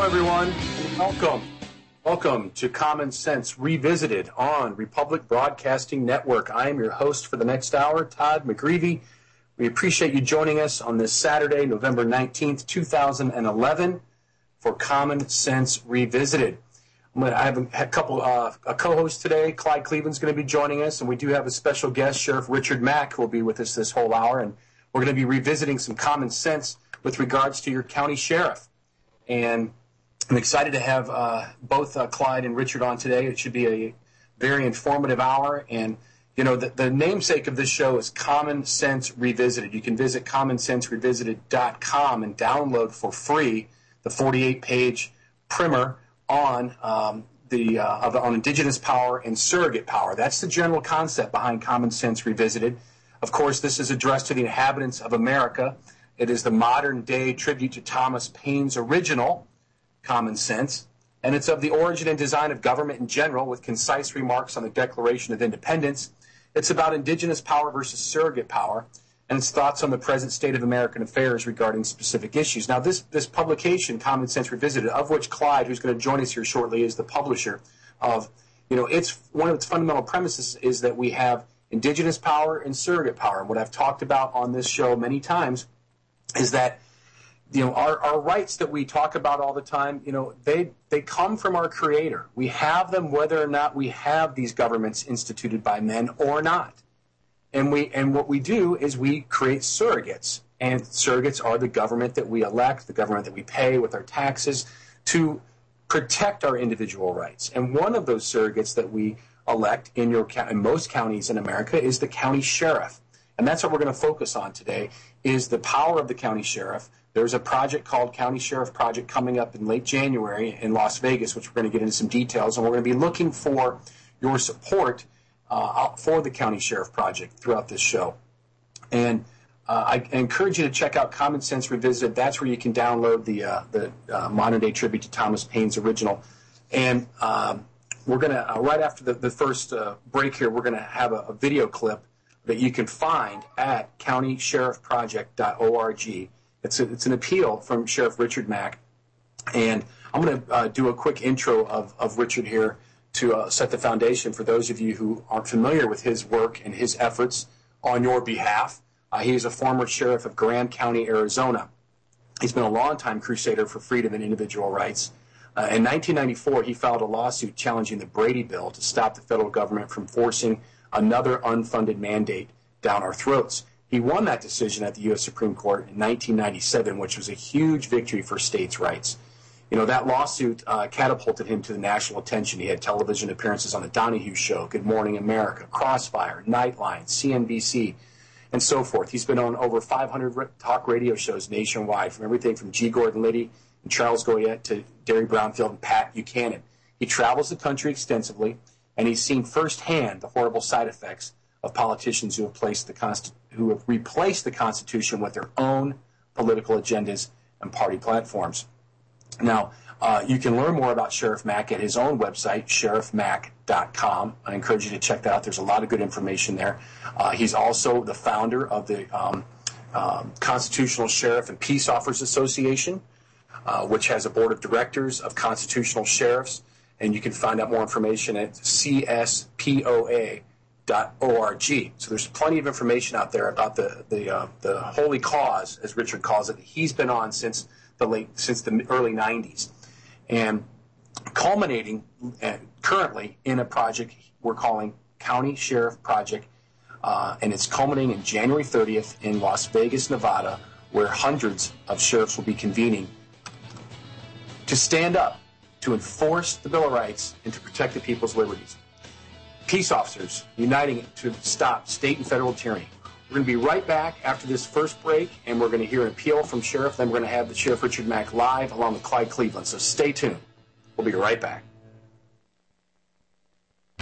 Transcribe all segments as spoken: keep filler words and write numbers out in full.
everyone, and welcome. Welcome to Common Sense Revisited on Republic Broadcasting Network. I am your host for the next hour, Todd McGreevy. We appreciate you joining us on this Saturday, November nineteenth, two thousand eleven, for Common Sense Revisited. I'm gonna, I have a, a couple uh, a co-host today. Clyde Cleveland's going to be joining us, and we do have a special guest, Sheriff Richard Mack, who will be with us this whole hour, and we're going to be revisiting some common sense with regards to your county sheriff. And I'm excited to have uh, both uh, Clyde and Richard on today. It should be a very informative hour. And, you know, the, the namesake of this show is Common Sense Revisited. You can visit common sense revisited dot com and download for free the forty-eight page primer on um, the uh, of, on indigenous power and surrogate power. That's the general concept behind Common Sense Revisited. Of course, this is addressed to the inhabitants of America. It is the modern-day tribute to Thomas Paine's original Common Sense, and it's of the origin and design of government in general, with concise remarks on the Declaration of Independence. It's about indigenous power versus surrogate power, and its thoughts on the present state of American affairs regarding specific issues. Now, this, this publication, Common Sense Revisited, of which Clyde, who's going to join us here shortly, is the publisher of, you know, it's one of its fundamental premises is that we have indigenous power and surrogate power. And what I've talked about on this show many times is that, you know, our, our rights that we talk about all the time, you know, they they come from our Creator. We have them whether or not we have these governments instituted by men or not. And we and what we do is we create surrogates. And surrogates are the government that we elect, the government that we pay with our taxes to protect our individual rights. And one of those surrogates that we elect in your in most counties in America is the county sheriff. And that's what we're going to focus on today, is the power of the county sheriff. There's a project called County Sheriff Project coming up in late January in Las Vegas, which we're going to get into some details. And we're going to be looking for your support uh, for the County Sheriff Project throughout this show. And uh, I encourage you to check out Common Sense Revisited. That's where you can download the, uh, the uh, modern-day tribute to Thomas Paine's original. And um, we're going to, uh, right after the, the first uh, break here, we're going to have a, a video clip that you can find at county sheriff project dot org. It's, a, it's an appeal from Sheriff Richard Mack. And I'm going to uh, do a quick intro of, of Richard here to uh, set the foundation for those of you who aren't familiar with his work and his efforts on your behalf. Uh, he is a former sheriff of Grand County, Arizona. He's been a longtime crusader for freedom and individual rights. Uh, in nineteen ninety-four, he filed a lawsuit challenging the Brady Bill to stop the federal government from forcing another unfunded mandate down our throats. He won that decision at the U S Supreme Court in nineteen ninety-seven, which was a huge victory for states' rights. You know, that lawsuit uh, catapulted him to the national attention. He had television appearances on The Donahue Show, Good Morning America, Crossfire, Nightline, C N B C, and so forth. He's been on over five hundred talk radio shows nationwide, from everything from G. Gordon Liddy and Charles Goyette to Derry Brownfield and Pat Buchanan. He travels the country extensively, and he's seen firsthand the horrible side effects of politicians who have placed the Consti- who have replaced the Constitution with their own political agendas and party platforms. Now, uh, you can learn more about Sheriff Mack at his own website, sheriff mack dot com. I encourage you to check that out. There's a lot of good information there. Uh, he's also the founder of the um, um, Constitutional Sheriff and Peace Officers Association, uh, which has a board of directors of constitutional sheriffs. And you can find out more information at c s p o a dot org. So there's plenty of information out there about the the uh, the holy cause, as Richard calls it. He's been on since the late since the early nineties, and culminating uh, currently in a project we're calling County Sheriff Project, uh, and it's culminating in January thirtieth in Las Vegas, Nevada, where hundreds of sheriffs will be convening to stand up, to enforce the Bill of Rights, and to protect the people's liberties. Peace officers uniting to stop state and federal tyranny. We're going to be right back after this first break, and we're going to hear an appeal from Sheriff. Then we're going to have the Sheriff Richard Mack live along with Clyde Cleveland. So stay tuned. We'll be right back.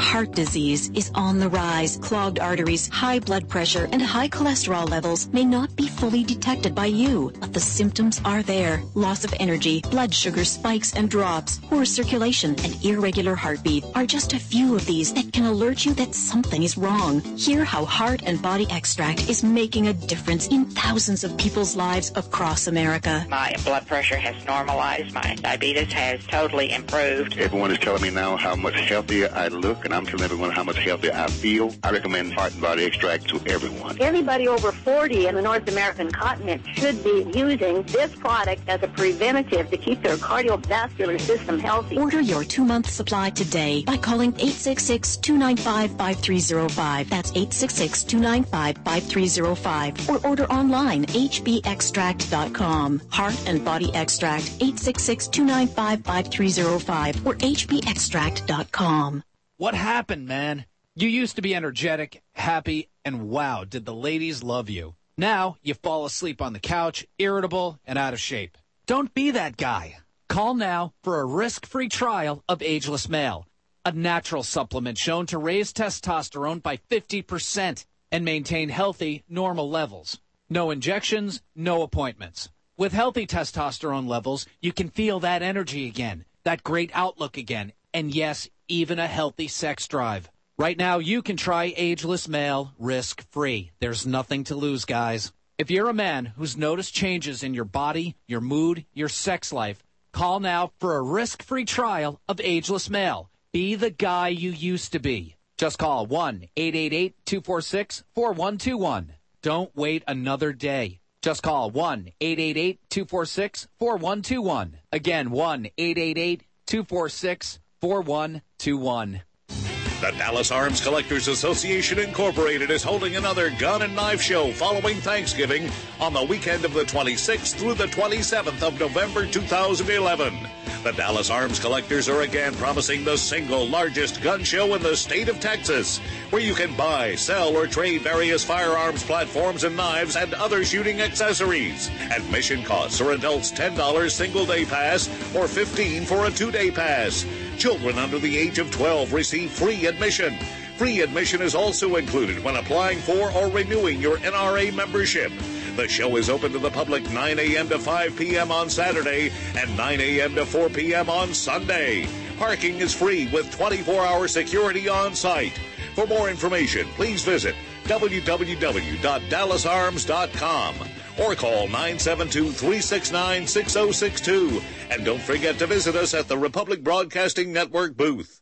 heart disease is on the rise. Clogged arteries, high blood pressure, and high cholesterol levels may not be fully detected by you, but the symptoms are there. Loss of energy, blood sugar spikes and drops, poor circulation, and irregular heartbeat are just a few of these that can alert you that something is wrong. Hear how Heart and Body Extract is making a difference in thousands of people's lives across America. My blood pressure has normalized. My diabetes has totally improved. Everyone is telling me now how much healthier I look, and I'm telling everyone how much healthier I feel. I recommend Heart and Body Extract to everyone. Anybody over forty in the North American continent should be using this product as a preventative to keep their cardiovascular system healthy. Order your two-month supply today by calling eight six six, two nine five, five three zero five. That's eight six six, two nine five, five three zero five. Or order online, h b extract dot com. Heart and Body Extract, eight six six, two nine five, five three zero five or h b extract dot com. What happened, man? You used to be energetic, happy, and wow, did the ladies love you. Now you fall asleep on the couch, irritable, and out of shape. Don't be that guy. Call now for a risk-free trial of Ageless Male, a natural supplement shown to raise testosterone by fifty percent and maintain healthy, normal levels. No injections, no appointments. With healthy testosterone levels, you can feel that energy again, that great outlook again, and yes, even a healthy sex drive. Right now, you can try Ageless Male risk-free. There's nothing to lose, guys. If you're a man who's noticed changes in your body, your mood, your sex life, call now for a risk-free trial of Ageless Male. Be the guy you used to be. Just call one eight eight eight, two four six, four one two one. Don't wait another day. Just call one eight eight eight, two four six, four one two one. Again, one eight eight eight, two four six, four one two one. The Dallas Arms Collectors Association Incorporated is holding another gun and knife show following Thanksgiving on the weekend of the twenty-sixth through the twenty-seventh of November two thousand eleven. The Dallas Arms Collectors are again promising the single largest gun show in the state of Texas, where you can buy, sell, or trade various firearms platforms and knives and other shooting accessories. Admission costs are adults ten dollars single-day pass or fifteen dollars for a two-day pass. Children under the age of twelve receive free admission. Free admission is also included when applying for or renewing your N R A membership. The show is open to the public nine a.m. to five p.m. on Saturday and nine a.m. to four p.m. on Sunday. Parking is free with twenty-four hour security on site. For more information, please visit w w w dot dallas arms dot com or call nine seven two, three six nine, six zero six two. And don't forget to visit us at the Republic Broadcasting Network booth.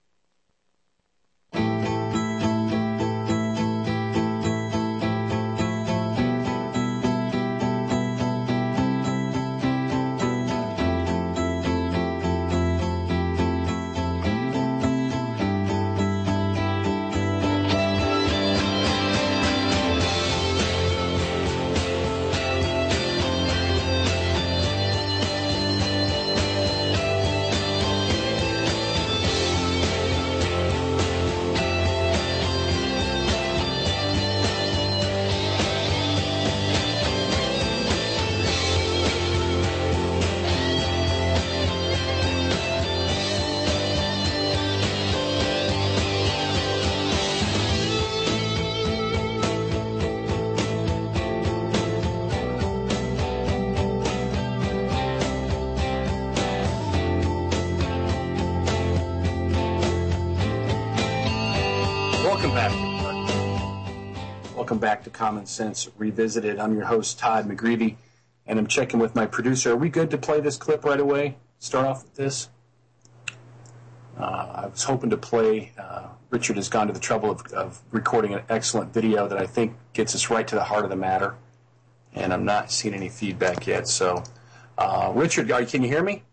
Back to Common Sense Revisited. I'm your host, Todd McGreevy, and I'm checking with my producer. Are we good to play this clip right away? Start off with this? Uh, I was hoping to play. Uh, Richard has gone to the trouble of, of recording an excellent video that I think gets us right to the heart of the matter, and I'm not seeing any feedback yet. So, uh, Richard, are, can you hear me?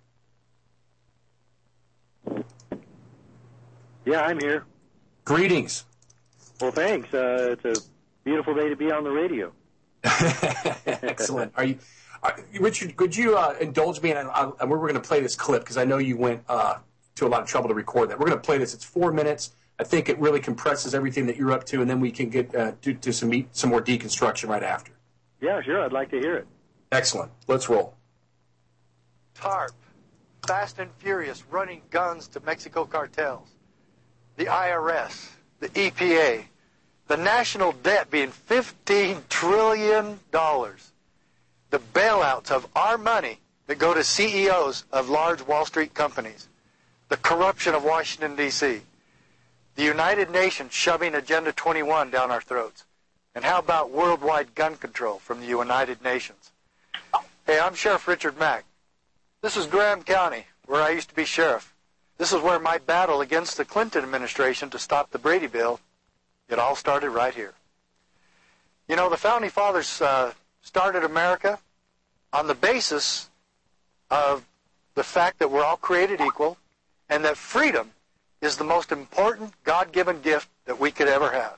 Yeah, I'm here. Greetings. Well, thanks. Uh, it's a beautiful day to be on the radio. Excellent. Are you, are, Richard? Could you uh, indulge me? And uh, we're going to play this clip because I know you went uh, to a lot of trouble to record that. We're going to play this. It's four minutes. I think it really compresses everything that you're up to, and then we can get uh, to, to some meet, some more deconstruction right after. Yeah, sure. I'd like to hear it. Excellent. Let's roll. TARP, Fast and Furious, running guns to Mexico cartels. the I R S, the E P A, the national debt being fifteen trillion dollars, the bailouts of our money that go to C E Os of large Wall Street companies, the corruption of Washington, D C, the United Nations shoving Agenda twenty-one down our throats. And how about worldwide gun control from the United Nations? Hey, I'm Sheriff Richard Mack. This is Graham County, where I used to be sheriff. This is where my battle against the Clinton administration to stop the Brady Bill, it all started right here. You know, the Founding Fathers uh, started America on the basis of the fact that we're all created equal and that freedom is the most important God-given gift that we could ever have.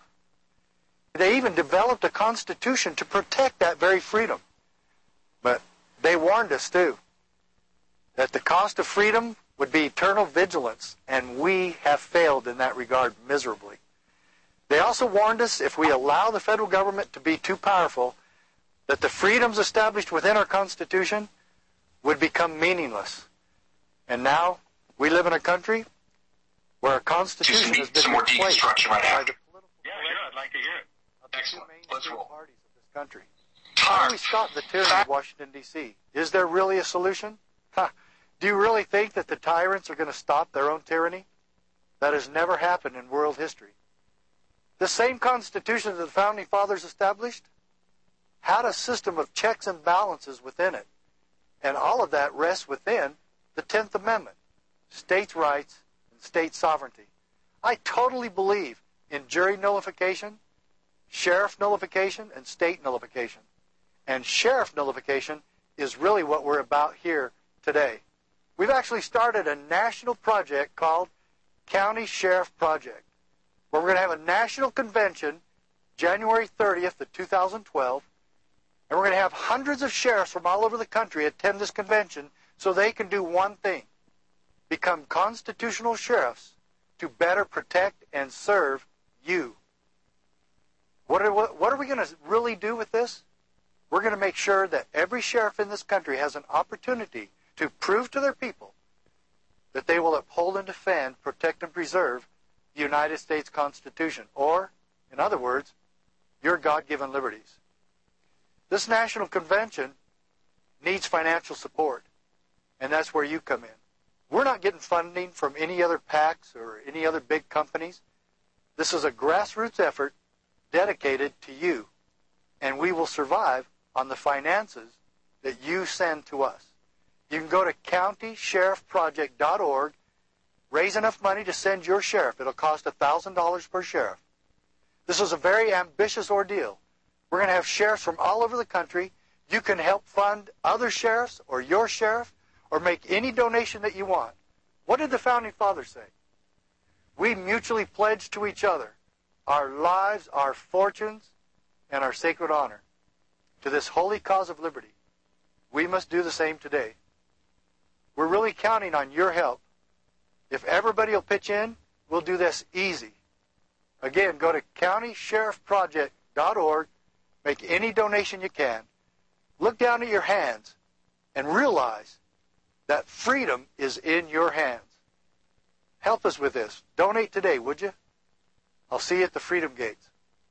They even developed a constitution to protect that very freedom. But they warned us, too, that the cost of freedom would be eternal vigilance, and we have failed in that regard miserably. They also warned us if we allow the federal government to be too powerful, that the freedoms established within our Constitution would become meaningless. And now we live in a country where our Constitution has been replaced by the political... Yeah, sure, I'd like to hear it. Excellent. Let's roll. Parties of this country. How do we stop the tyranny of Washington, D C? Is there really a solution? Ha. Do you really think that the tyrants are going to stop their own tyranny? That has never happened in world history. The same Constitution that the Founding Fathers established had a system of checks and balances within it. And all of that rests within the tenth Amendment, states' rights and state sovereignty. I totally believe in jury nullification, sheriff nullification, and state nullification. And sheriff nullification is really what we're about here today. We've actually started a national project called County Sheriff Project, where we're going to have a national convention January thirtieth of two thousand twelve, and we're going to have hundreds of sheriffs from all over the country attend this convention so they can do one thing: become constitutional sheriffs to better protect and serve you. What are, what are we going to really do with this? We're going to make sure that every sheriff in this country has an opportunity to prove to their people that they will uphold and defend, protect, and preserve the United States Constitution, or, in other words, your God-given liberties. This national convention needs financial support, and that's where you come in. We're not getting funding from any other PACs or any other big companies. This is a grassroots effort dedicated to you, and we will survive on the finances that you send to us. You can go to county sheriff project dot org, raise enough money to send your sheriff. It'll cost one thousand dollars per sheriff. This is a very ambitious ordeal. We're going to have sheriffs from all over the country. You can help fund other sheriffs or your sheriff or make any donation that you want. What did the Founding Fathers say? We mutually pledge to each other our lives, our fortunes, and our sacred honor to this holy cause of liberty. We must do the same today. We're really counting on your help. If everybody will pitch in, we'll do this easy. Again, go to county sheriff project dot org, make any donation you can. Look down at your hands and realize that freedom is in your hands. Help us with this. Donate today, would you? I'll see you at the Freedom Gates.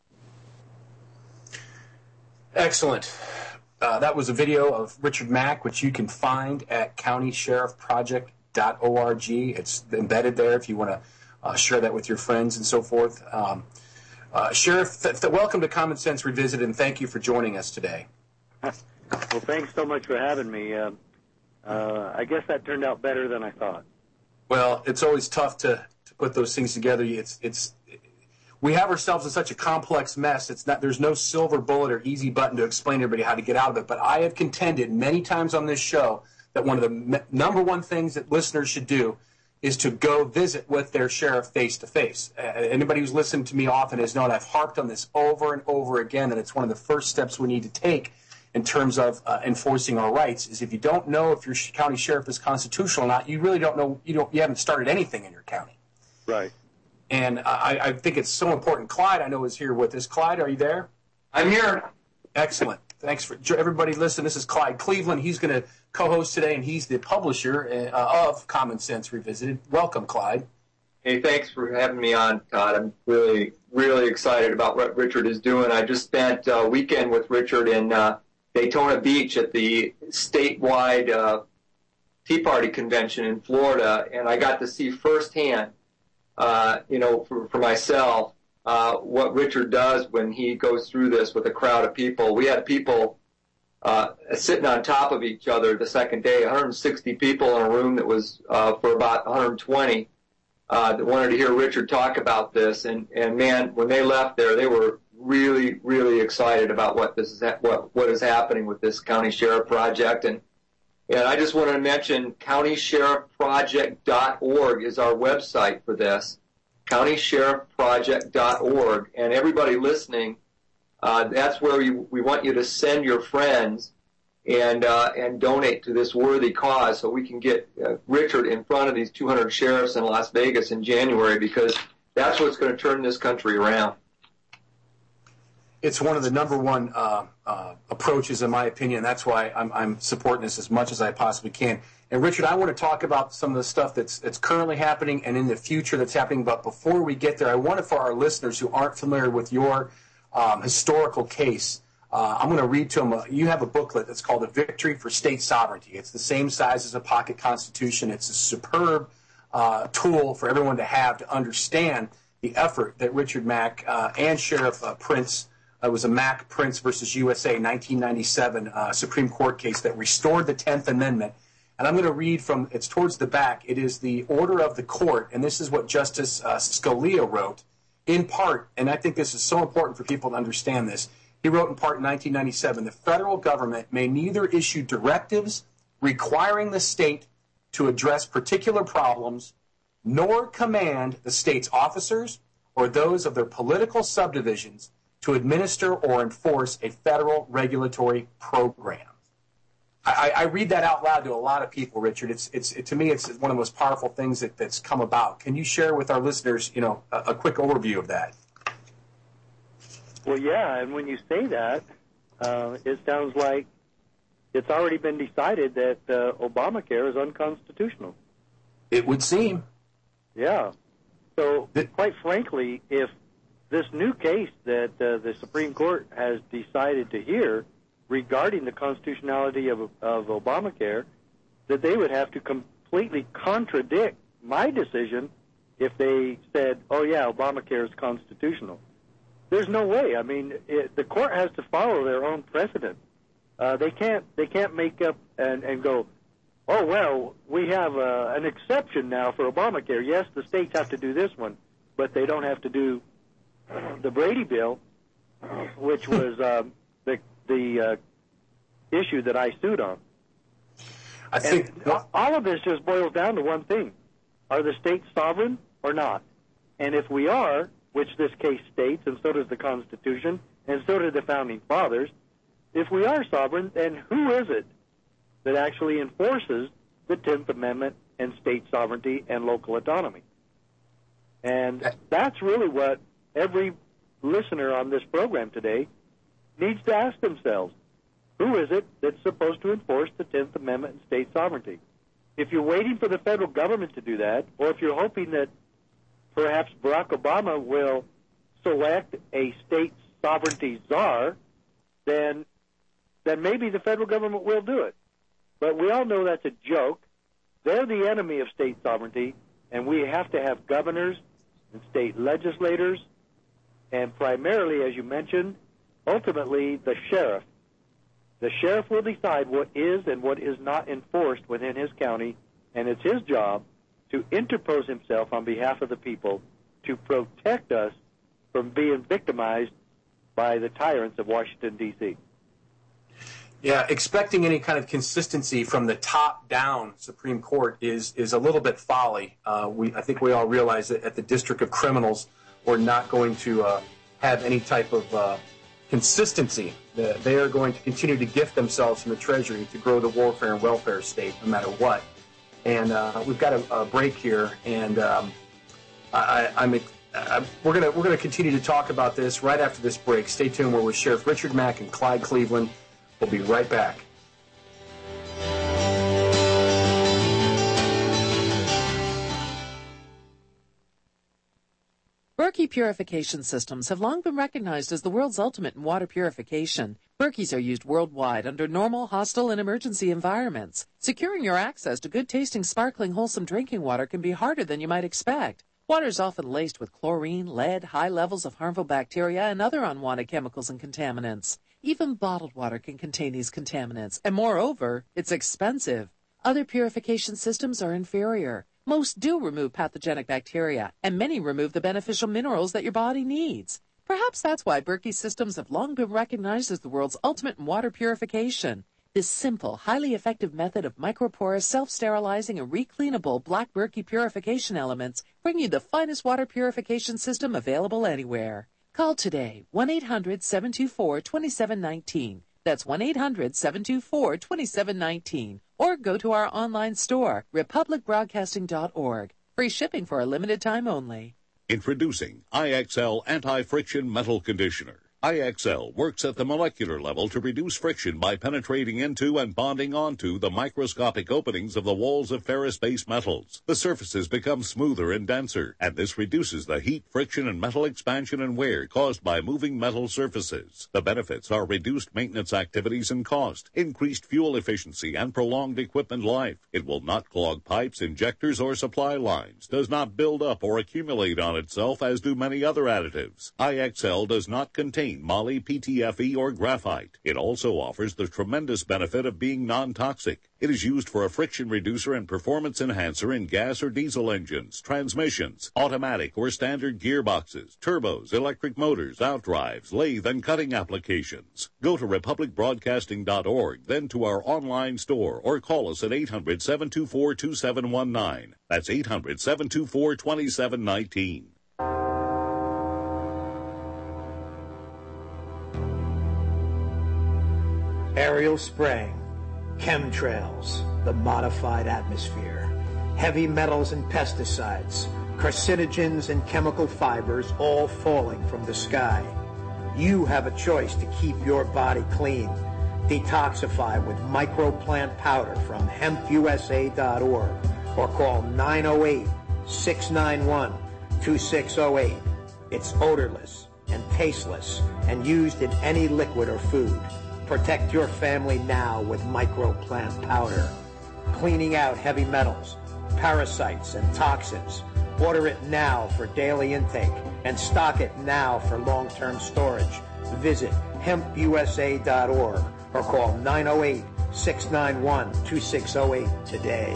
Excellent. Uh, that was a video of Richard Mack, which you can find at county sheriff project dot org. It's embedded there if you want to uh, share that with your friends and so forth. Um, uh, Sheriff, th- th- welcome to Common Sense Revisited, and thank you for joining us today. Well, thanks so much for having me. Uh, uh, I guess that turned out better than I thought. Well, it's always tough to, to put those things together. It's it's we have ourselves in such a complex mess. It's not there's no silver bullet or easy button to explain to everybody how to get out of it. But I have contended many times on this show that one of the me- number one things that listeners should do is to go visit with their sheriff face to face. Anybody who's listened to me often has known I've harped on this over and over again, that it's one of the first steps we need to take in terms of uh, enforcing our rights. Is if you don't know if your county sheriff is constitutional or not, you really don't know. You don't. You haven't started anything in your county. Right. And I, I think it's so important. Clyde, I know, is here with us. Clyde, are you there? I'm here. Excellent. Thanks for everybody. Listen, this is Clyde Cleveland. He's going to co-host today, and he's the publisher uh, of Common Sense Revisited. Welcome, Clyde. Hey, thanks for having me on, Todd. I'm really, really excited about what Richard is doing. I just spent a weekend with Richard in uh, Daytona Beach at the statewide uh, Tea Party convention in Florida, and I got to see firsthand, uh, you know, for, for myself, uh, what Richard does when he goes through this with a crowd of people. We had people uh, sitting on top of each other the second day, one hundred sixty people in a room that was uh, for about one hundred twenty. Uh, that wanted to hear Richard talk about this, and, and man, when they left there, they were really, really excited about what this is, what what is happening with this county sheriff project. And and I just wanted to mention county sheriff project dot org is our website for this, county sheriff project dot org. And everybody listening, uh, that's where we we want you to send your friends and uh, and donate to this worthy cause, so we can get uh, Richard in front of these two hundred sheriffs in Las Vegas in January, because that's what's going to turn this country around. It's one of the number one uh, uh, approaches, in my opinion. That's why I'm, I'm supporting this as much as I possibly can. And Richard, I want to talk about some of the stuff that's that's currently happening and in the future that's happening. But before we get there, I want to, for our listeners who aren't familiar with your um, historical case, Uh, I'm going to read to them. Uh, you have a booklet that's called A Victory for State Sovereignty. It's the same size as a pocket constitution. It's a superb uh, tool for everyone to have to understand the effort that Richard Mack uh, and Sheriff uh, Prince, uh, it was a Mack Prince versus U S A nineteen ninety-seven uh, Supreme Court case that restored the tenth Amendment. And I'm going to read from, it's towards the back. It is the order of the court, and this is what Justice uh, Scalia wrote in part, and I think this is so important for people to understand this. He wrote in part in nineteen ninety-seven, the federal government may neither issue directives requiring the state to address particular problems, nor command the state's officers or those of their political subdivisions to administer or enforce a federal regulatory program. I, I read that out loud to a lot of people, Richard. It's, it's, it, to me, it's one of the most powerful things that, that's come about. Can you share with our listeners, you know, a, a quick overview of that? Well, yeah, and when you say that, uh, it sounds like it's already been decided that uh, Obamacare is unconstitutional. It would seem. Yeah. So, quite frankly, if this new case that uh, the Supreme Court has decided to hear regarding the constitutionality of, of Obamacare, that they would have to completely contradict my decision if they said, oh, yeah, Obamacare is constitutional. There's no way. I mean, it, the court has to follow their own precedent. Uh, they can't. They can't make up and, and go, oh well, we have uh, an exception now for Obamacare. Yes, the states have to do this one, but they don't have to do the Brady Bill, which was um, the the uh, issue that I sued on. I think and all of this just boils down to one thing: are the states sovereign or not? And if we are, which this case states, and so does the Constitution, and so did the Founding Fathers, if we are sovereign, then who is it that actually enforces the tenth Amendment and state sovereignty and local autonomy? And that's really what every listener on this program today needs to ask themselves. Who is it that's supposed to enforce the tenth Amendment and state sovereignty? If you're waiting for the federal government to do that, or if you're hoping that perhaps Barack Obama will select a state sovereignty czar, then then maybe the federal government will do it. But we all know that's a joke. They're the enemy of state sovereignty, and we have to have governors and state legislators, and primarily, as you mentioned, ultimately the sheriff. The sheriff will decide what is and what is not enforced within his county, and it's his job to interpose himself on behalf of the people to protect us from being victimized by the tyrants of Washington, D C Yeah, expecting any kind of consistency from the top-down Supreme Court is is a little bit folly. Uh, we I think we all realize that at the District of Criminals, we're not going to uh, have any type of uh, consistency. They are going to continue to gift themselves from the Treasury to grow the warfare and welfare state, no matter what. And uh, we've got a, a break here, and um, I, I'm, I, we're gonna we're gonna continue to talk about this right after this break. Stay tuned. We're with Sheriff Richard Mack and Clyde Cleveland. We'll be right back. purification systems have long been recognized as the world's ultimate in water purification. Berkey's are used worldwide under normal, hostile, and emergency environments. Securing your access to good-tasting, sparkling, wholesome drinking water can be harder than you might expect. Water is often laced with chlorine, lead, high levels of harmful bacteria, and other unwanted chemicals and contaminants. Even bottled water can contain these contaminants, and moreover, it's expensive. Other purification systems are inferior. Most do remove pathogenic bacteria, and many remove the beneficial minerals that your body needs. Perhaps that's why Berkey systems have long been recognized as the world's ultimate in water purification. This simple, highly effective method of microporous, self-sterilizing, and recleanable black Berkey purification elements bring you the finest water purification system available anywhere. Call today, one eight hundred, seven two four, two seven one nine. That's one eight hundred, seven two four, two seven one nine. Or go to our online store, republic broadcasting dot org. Free shipping for a limited time only. Introducing I X L Anti-Friction Metal Conditioner. I X L works at the molecular level to reduce friction by penetrating into and bonding onto the microscopic openings of the walls of ferrous-based metals. The surfaces become smoother and denser, and this reduces the heat, friction, and metal expansion and wear caused by moving metal surfaces. The benefits are reduced maintenance activities and cost, increased fuel efficiency, and prolonged equipment life. It will not clog pipes, injectors, or supply lines, does not build up or accumulate on itself as do many other additives. I X L does not contain moly, P T F E, or graphite. It also offers the tremendous benefit of being non-toxic. It is used for a friction reducer and performance enhancer in gas or diesel engines, transmissions, automatic or standard gearboxes, turbos, electric motors, outdrives, lathe, and cutting applications. Go to republic broadcasting dot org, then to our online store, or call us at eight hundred, seven two four, two seven one nine. That's eight hundred, seven two four, two seven one nine. Aerial spraying, chemtrails, the modified atmosphere, heavy metals and pesticides, carcinogens and chemical fibers all falling from the sky. You have a choice to keep your body clean. Detoxify with microplant powder from hemp U S A dot org or call nine oh eight, six nine one, two six oh eight. It's odorless and tasteless and used in any liquid or food. Protect your family now with microplant powder. Cleaning out heavy metals, parasites, and toxins. Order it now for daily intake and stock it now for long-term storage. Visit hemp U S A dot org or call nine oh eight, six nine one, two six oh eight today.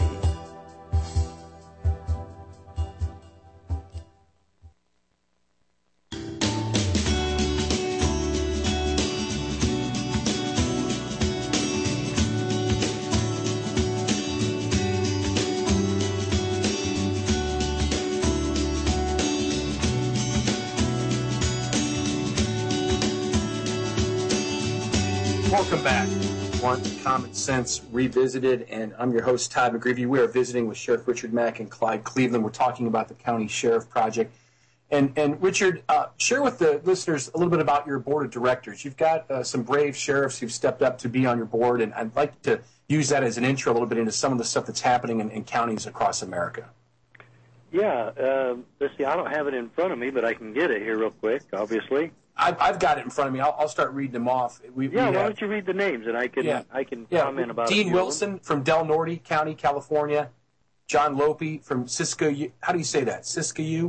Welcome back. One Common Sense Revisited, and I'm your host, Todd McGreevy. We are visiting with Sheriff Richard Mack and Clyde Cleveland. We're talking about the County Sheriff Project. And, and Richard, uh, share with the listeners a little bit about your board of directors. You've got uh, some brave sheriffs who've stepped up to be on your board, and I'd like to use that as an intro a little bit into some of the stuff that's happening in, in counties across America. Yeah, uh, let's see, I don't have it in front of me, but I can get it here real quick, obviously. I've, I've got it in front of me. I'll, I'll start reading them off. We, yeah, we why have, don't you read the names, and I can yeah. I can yeah. comment about Dean it. Dean Wilson from Del Norte County, California. John Lope from Siskiyou. How do you say that? Siskiyou?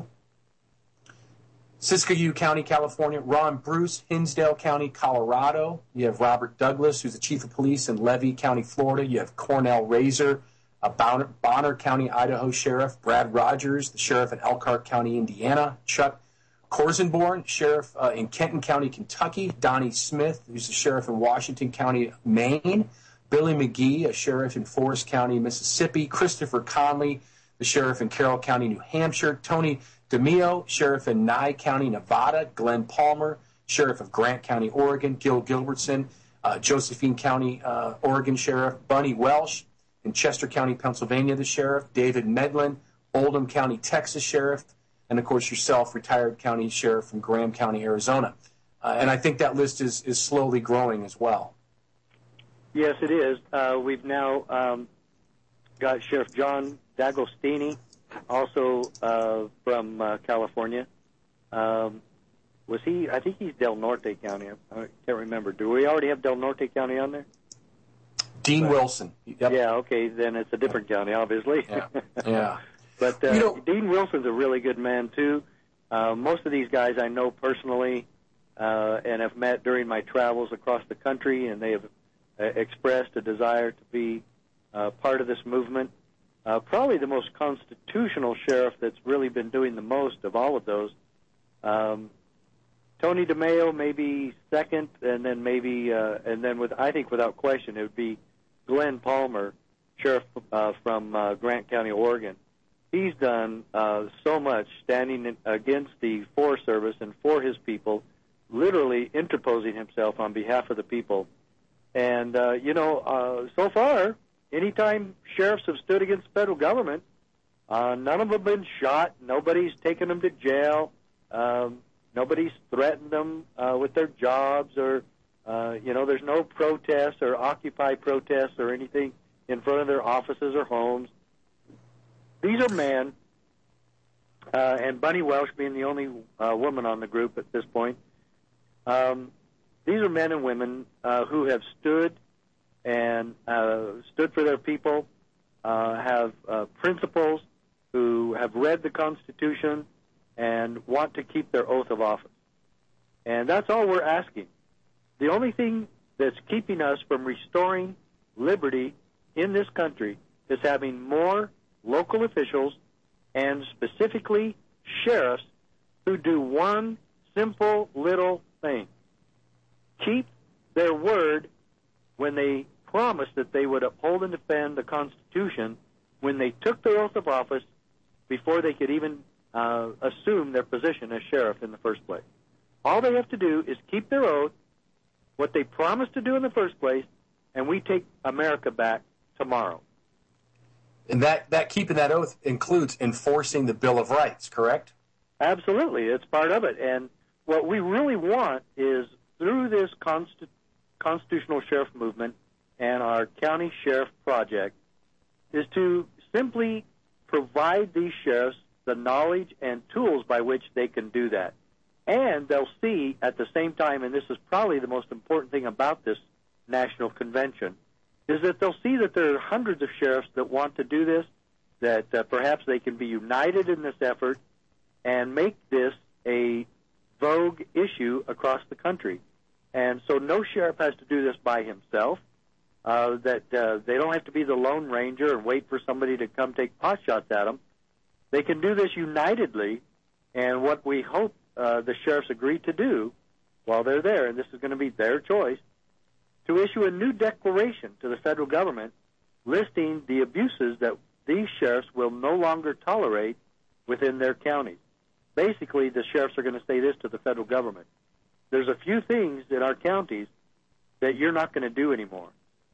Siskiyou County, California. Ron Bruce, Hinsdale County, Colorado. You have Robert Douglas, who's the chief of police in Levy County, Florida. You have Cornell Razor, a Bonner, Bonner County, Idaho sheriff. Brad Rogers, the sheriff in Elkhart County, Indiana. Chuck Korsenborn, sheriff uh, in Kenton County, Kentucky. Donnie Smith, who's the sheriff in Washington County, Maine. Billy McGee, a sheriff in Forest County, Mississippi. Christopher Conley, the sheriff in Carroll County, New Hampshire. Tony DeMio, sheriff in Nye County, Nevada. Glenn Palmer, sheriff of Grant County, Oregon. Gil Gilbertson, uh, Josephine County, uh, Oregon sheriff. Bunny Welsh in Chester County, Pennsylvania, the sheriff. David Medlin, Oldham County, Texas sheriff. And, of course, yourself, retired county sheriff from Graham County, Arizona. Uh, and I think that list is, is slowly growing as well. Yes, it is. Uh, we've now um, got Sheriff John D'Agostini, also uh, from uh, California. Um, was he? I think he's Del Norte County. I can't remember. Do we already have Del Norte County on there? Dean but, Wilson. Yep. Yeah. Okay. Then it's a different county, obviously. Yeah. yeah. But uh, you know, Dean Wilson's a really good man too. Uh, most of these guys I know personally uh, and have met during my travels across the country, and they have uh, expressed a desire to be uh, part of this movement. Uh, probably the most constitutional sheriff that's really been doing the most of all of those. Um, Tony DeMeo maybe second, and then maybe, uh, and then with I think without question it would be Glenn Palmer, sheriff uh, from uh, Grant County, Oregon. He's done uh, so much standing in, against the Forest Service and for his people, literally interposing himself on behalf of the people. And, uh, you know, uh, so far, anytime sheriffs have stood against the federal government, uh, none of them have been shot. Nobody's taken them to jail. Um, nobody's threatened them uh, with their jobs or, uh, you know, there's no protests or Occupy protests or anything in front of their offices or homes. These are men, uh, and Bunny Welsh being the only uh, woman on the group at this point, um, these are men and women uh, who have stood and uh, stood for their people, uh, have uh, principles, who have read the Constitution and want to keep their oath of office. And that's all we're asking. The only thing that's keeping us from restoring liberty in this country is having more local officials, and specifically sheriffs, who do one simple little thing. Keep their word when they promised that they would uphold and defend the Constitution when they took their oath of office before they could even uh, assume their position as sheriff in the first place. All they have to do is keep their oath, what they promised to do in the first place, and we take America back tomorrow. And that, that keeping that oath includes enforcing the Bill of Rights, correct? Absolutely. It's part of it. And what we really want is, through this consti- constitutional sheriff movement and our county sheriff project, is to simply provide these sheriffs the knowledge and tools by which they can do that. And they'll see at the same time, and this is probably the most important thing about this national convention, is that they'll see that there are hundreds of sheriffs that want to do this, that uh, perhaps they can be united in this effort and make this a vogue issue across the country. And so no sheriff has to do this by himself, uh, that uh, they don't have to be the Lone Ranger and wait for somebody to come take pot shots at them. They can do this unitedly, and what we hope uh, the sheriffs agree to do while they're there, and this is going to be their choice, to issue a new declaration to the federal government listing the abuses that these sheriffs will no longer tolerate within their counties. Basically, the sheriffs are going to say this to the federal government: there's a few things in our counties that you're not going to do anymore.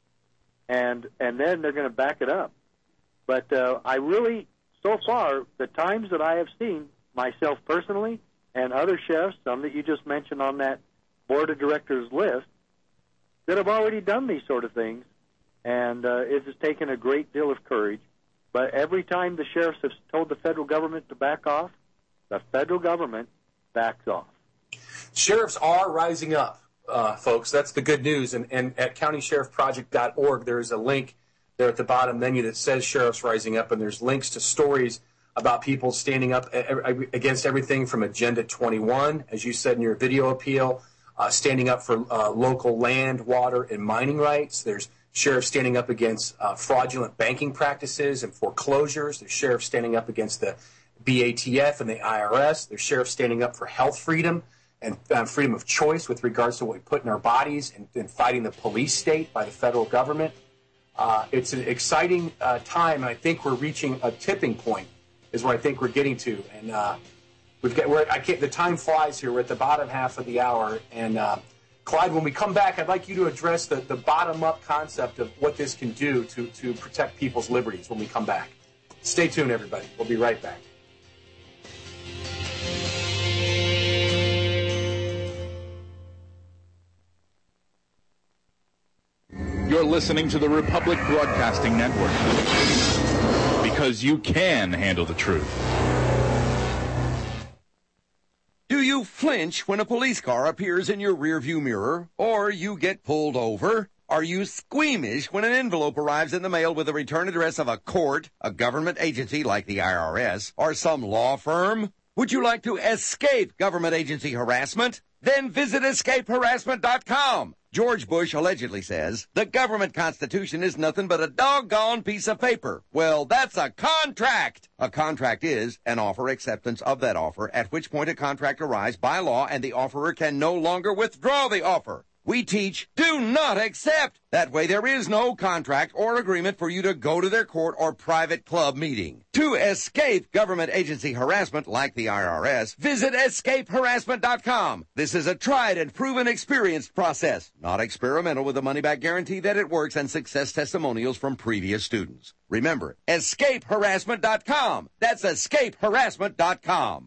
And and then they're going to back it up. But uh, I really, so far, the times that I have seen, myself personally and other sheriffs, some that you just mentioned on that board of directors list, that have already done these sort of things, and uh, it has taken a great deal of courage. But every time the sheriffs have told the federal government to back off, the federal government backs off. Sheriffs are rising up, uh, folks. That's the good news. And, and at county sheriff project dot org, there is a link there at the bottom menu that says Sheriffs Rising Up, and there's links to stories about people standing up against everything from Agenda twenty-one, as you said in your video appeal, Uh, standing up for uh, local land, water, and mining rights. There's sheriffs standing up against uh, fraudulent banking practices and foreclosures. There's sheriffs standing up against the B A T F and the I R S. There's sheriffs standing up for health freedom and uh, freedom of choice with regards to what we put in our bodies, and, and fighting the police state by the federal government. Uh, it's an exciting uh, time, and I think we're reaching a tipping point is where I think we're getting to. And uh, We've got, we're, I can't, the time flies here. We're at the bottom half of the hour. And, uh, Clyde, when we come back, I'd like you to address the, the bottom-up concept of what this can do to, to protect people's liberties when we come back. Stay tuned, everybody. We'll be right back. You're listening to the Republic Broadcasting Network, because you can handle the truth. flinch when a police car appears in your rearview mirror or you get pulled over? Are you squeamish when an envelope arrives in the mail with the return address of a court, a government agency like the I R S, or some law firm? Would you like to escape government agency harassment? Then visit escape harassment dot com. George Bush allegedly says the government constitution is nothing but a doggone piece of paper. Well, that's a contract. A contract is an offer acceptance of that offer, at which point a contract arrives by law and the offerer can no longer withdraw the offer. We teach, do not accept. That way there is no contract or agreement for you to go to their court or private club meeting. To escape government agency harassment like the I R S, visit escape harassment dot com. This is a tried and proven experienced process, not experimental, with a money-back guarantee that it works and success testimonials from previous students. Remember, escape harassment dot com. That's escape harassment dot com.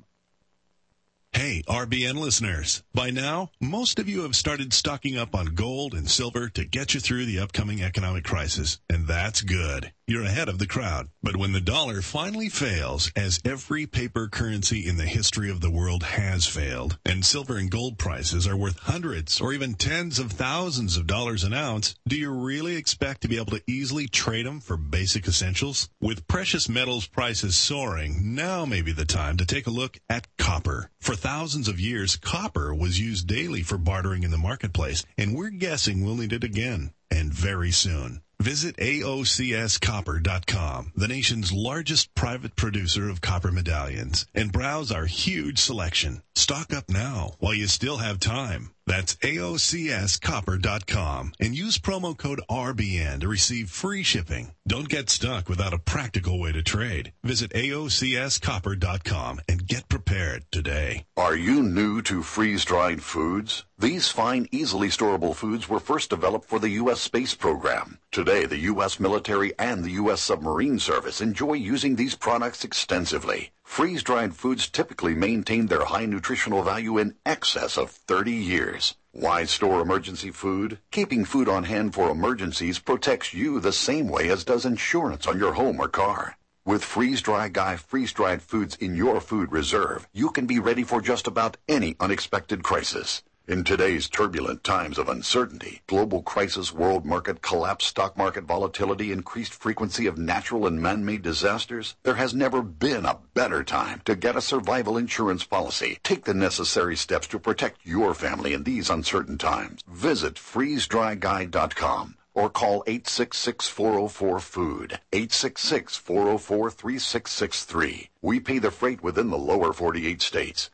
Hey, R B N listeners. By now, most of you have started stocking up on gold and silver to get you through the upcoming economic crisis, and that's good. You're ahead of the crowd. But when the dollar finally fails, as every paper currency in the history of the world has failed, and silver and gold prices are worth hundreds or even tens of thousands of dollars an ounce, do you really expect to be able to easily trade them for basic essentials? With precious metals prices soaring, now may be the time to take a look at copper. For thousands of years, copper was used daily for bartering in the marketplace, and we're guessing we'll need it again, and very soon. Visit A O C S copper dot com, the nation's largest private producer of copper medallions, and browse our huge selection. Stock up now while you still have time. That's A O C S copper dot com, and use promo code R B N to receive free shipping. Don't get stuck without a practical way to trade. Visit A O C S copper dot com and get prepared today. Are you new to freeze-dried foods? These fine, easily storable foods were first developed for the U S space program. Today, the U S military and the U S submarine service enjoy using these products extensively. Freeze-dried foods typically maintain their high nutritional value in excess of thirty years. Why store emergency food? Keeping food on hand for emergencies protects you the same way as does insurance on your home or car. With Freeze-Dry Guy freeze-dried foods in your food reserve, you can be ready for just about any unexpected crisis. In today's turbulent times of uncertainty, global crisis, world market collapse, stock market volatility, increased frequency of natural and man-made disasters, there has never been a better time to get a survival insurance policy. Take the necessary steps to protect your family in these uncertain times. Visit freeze dry guy dot com or call eight six six, four zero four, food, eight six six, four zero four, three six six three. We pay the freight within the lower forty-eight states.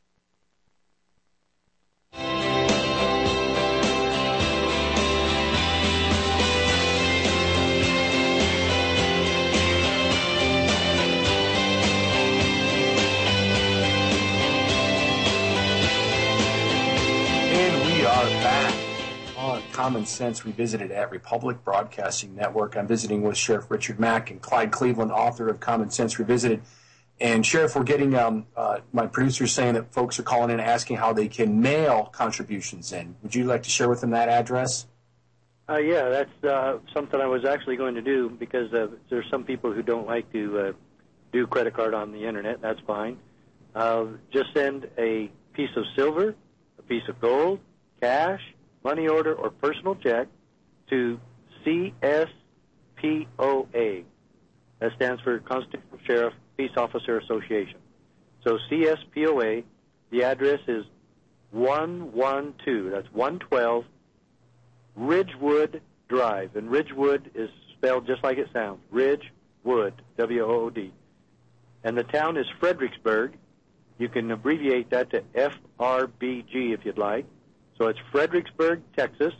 Back on Common Sense Revisited at Republic Broadcasting Network. I'm visiting with Sheriff Richard Mack and Clyde Cleveland, author of Common Sense Revisited. And Sheriff, we're getting um, uh, my producer saying that folks are calling in asking how they can mail contributions in. Would you like to share with them that address? Uh, yeah, that's uh, something I was actually going to do because uh, there's some people who don't like to uh, do credit card on the internet. That's fine. Uh, just send a piece of silver, a piece of gold, cash, money order, or personal check to C S P O A. That stands for Constable Sheriff Peace Officer Association. So C S P O A, the address is one one two, that's one twelve, Ridgewood Drive. And Ridgewood is spelled just like it sounds, Ridgewood, W O O D. And the town is Fredericksburg. You can abbreviate that to F R B G if you'd like. So it's Fredericksburg, Texas,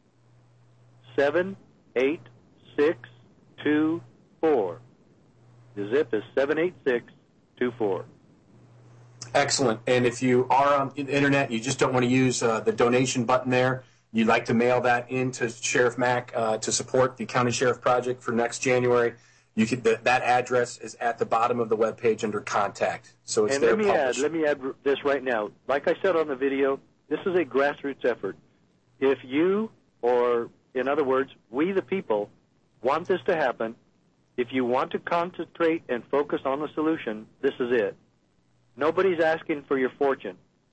seven eight six two four. The zip is seven eight six two four. Excellent. And if you are on the internet, you just don't want to use uh, the donation button there, you'd like to mail that in to Sheriff Mack uh, to support the County Sheriff Project for next January, you could, th- that address is at the bottom of the webpage under Contact. So it's and there let me published. add, let me add this right now. Like I said on the video, this is a grassroots effort. If you, or in other words, we the people, want this to happen, if you want to concentrate and focus on the solution, this is it. Nobody's asking for your fortune.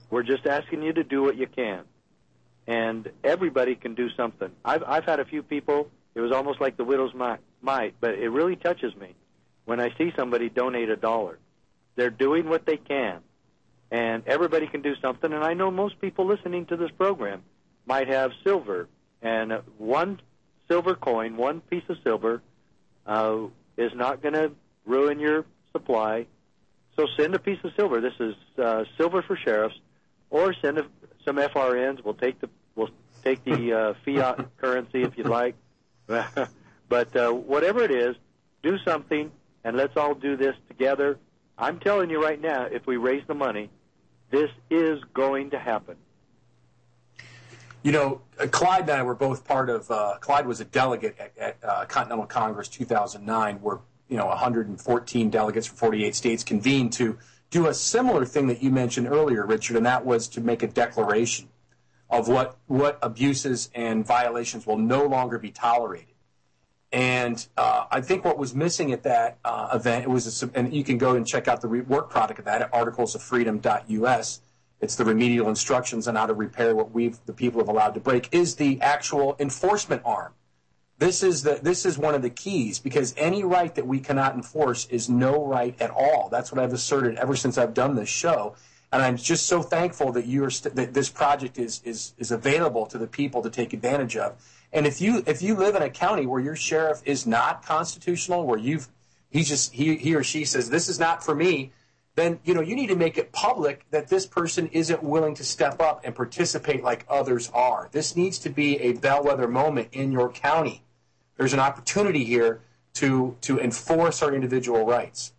We're just asking you to do what you can. And everybody can do something. I've, I've had a few people, it was almost like the widow's mite, but it really touches me when I see somebody donate a dollar. They're doing what they can. And everybody can do something. And I know most people listening to this program might have silver. And one silver coin, one piece of silver, uh, is not going to ruin your supply. So send a piece of silver. This is uh, Silver for Sheriffs. Or send a, some F R Ns. We'll take the we'll take the uh, fiat currency if you'd like. But uh, whatever it is, do something, and let's all do this together. I'm telling you right now, if we raise the money, this is going to happen. You know, Clyde and I were both part of, uh, Clyde was a delegate at, at uh, Continental Congress two thousand nine, where, you know, one hundred fourteen delegates from forty-eight states convened to do a similar thing that you mentioned earlier, Richard, and that was to make a declaration of what, what abuses and violations will no longer be tolerated. And uh, I think what was missing at that uh, event, it was, a, and you can go and check out the re- work product of that at articles of freedom dot U S. It's the remedial instructions on how to repair what we've, the people have allowed to break, is the actual enforcement arm. This is the this is one of the keys, because any right that we cannot enforce is no right at all. That's what I've asserted ever since I've done this show, and I'm just so thankful that you are st- that this project is is is available to the people to take advantage of. And if you if you live in a county where your sheriff is not constitutional, where you've he's just he he or she says this is not for me, then you know you need to make it public that this person isn't willing to step up and participate like others are. This needs to be a bellwether moment in your county. There's an opportunity here to to enforce our individual rights.